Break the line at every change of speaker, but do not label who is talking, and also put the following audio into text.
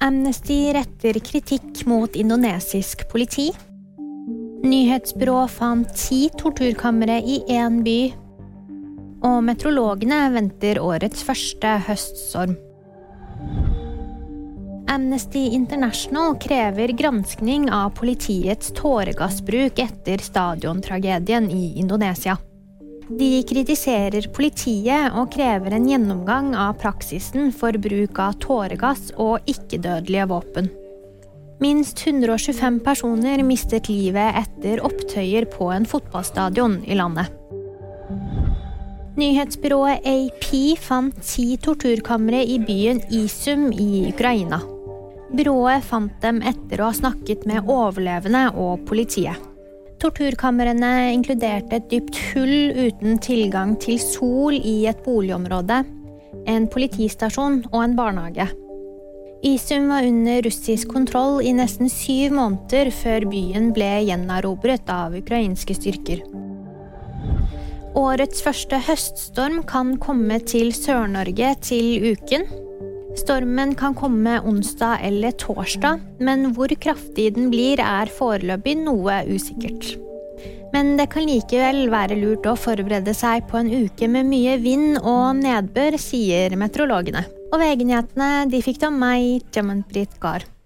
Amnesty retter kritikk mot indonesisk politi. Nyhetsbyrå fant 10 torturkamre i en by. Og meteorologene venter årets første høststorm. Amnesty International krever granskning av politiets tåregassbruk etter stadiontragedien i Indonesia. De kritiserer politiet og krever en gjennomgang av praksisen for bruk av tåregass og ikke-dødelige våpen. Minst 125 personer mistet livet etter opptøyer på en fotballstadion i landet. Nyhetsbyrået AP fant 10 torturkamre i byen Izum i Ukraina. Byrået fant dem etter å ha snakket med overlevende og politiet. Torturkamrene inkluderte et dypt hull uten tilgang til sol i et boligområde, en politistasjon og en barnehage. Izum var under russisk kontroll i nesten 7 måneder før byen ble gjenerobret av ukrainske styrker. Årets første høststorm kan komme til Sør-Norge til uken. Stormen kan komme onsdag eller torsdag, men hvor kraftig den blir foreløpig noe usikkert. Men det kan likevel være lurt å forberede seg på en uke med mye vind og nedbør, sier meteorologene. Og VG-nyhetene de fikk av meg, Jamanpreet Kaur.